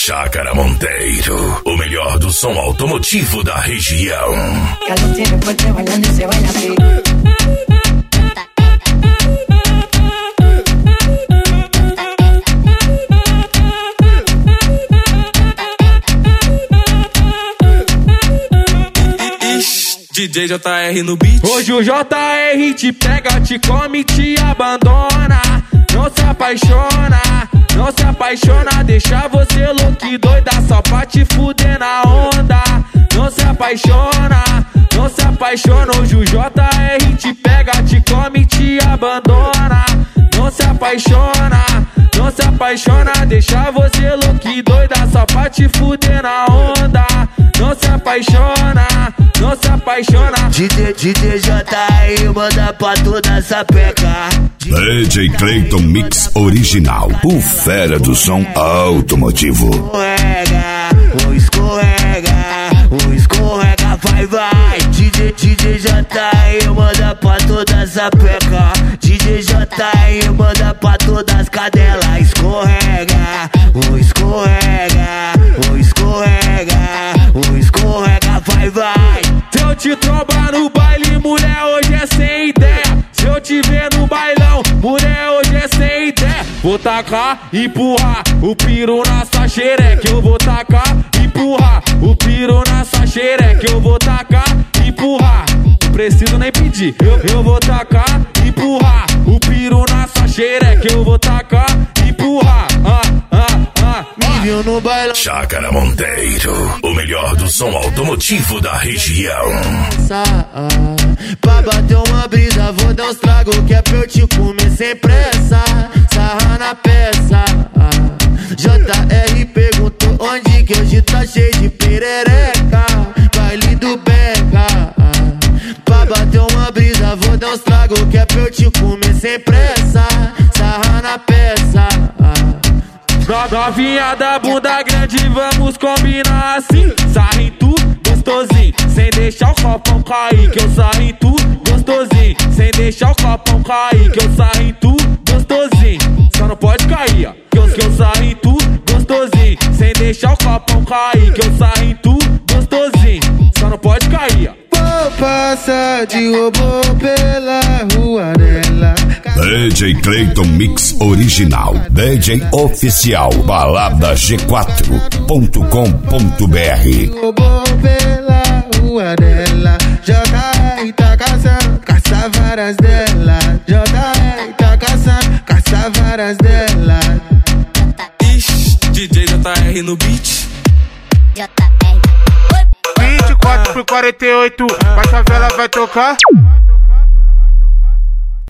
Chácara Monteiro, o melhor do som automotivo da região. DJ JR no beat. Hoje o JR te pega, te come, te abandona. Não se apaixona, não se apaixona. Deixa você louco e doida só pra te fuder na onda. Não se apaixona, não se apaixona. Hoje o JR te pega, te come, te abandona. Não se apaixona, não se apaixona. Deixa você louco e doida só pra te fuder na onda. Não se apaixona, não se apaixona. DJ JR manda pra toda essa peca. DJ Clayton Mix Original, o fera do som automotivo. Escorrega, vai. DJ JR manda pra toda essa peca. DJ JR manda pra todas as cadelas. Escorrega, vai. Se eu te trombar no baile, mulher, hoje é sem ideia. Se eu te ver no bailão, mulher, hoje é sem ideia. Vou tacar, empurrar o piru na sua xereca. Eu vou tacar, empurrar o piru na sua xereca. Eu vou tacar, empurrar, não preciso nem pedir. Eu vou tacar, empurrar o piru na sua xereca. Eu vou tacar, empurrar, Me viu no bailão. Chácara Monteiro, o melhor do som automotivo da região. Pra bater uma brisa, vou dar uns tragos que é pra eu te comer sem pressa. Sarra na peça. JR perguntou onde que hoje tá cheio de perereca. Baile do Beca. Pra bater uma brisa, vou dar uns tragos que é pra eu te comer sem pressa. Sarra na peça. Novinha da bunda grande, vamos combinar assim. Sarra em tu, gostosinho, sem deixar o copão cair. Que eu sarro em tu, gostosinho, sem deixar o copão cair. Que eu sarro em tu, gostosinho, só não pode cair, ó. Que eu sarro em tu, gostosinho, sem deixar o copão cair. Que eu sarro em tu, gostosinho, só não pode cair, ó. Vou passar de robô pela rua dela. DJ Clayton Mix Original, DJ oficial, balada G4.com.br. Robô pela rua dela. JR tá caçando, caça varas dela. JR tá caçando, caça varas dela. DJ JR no beat. 24 por 48, a favela vai tocar.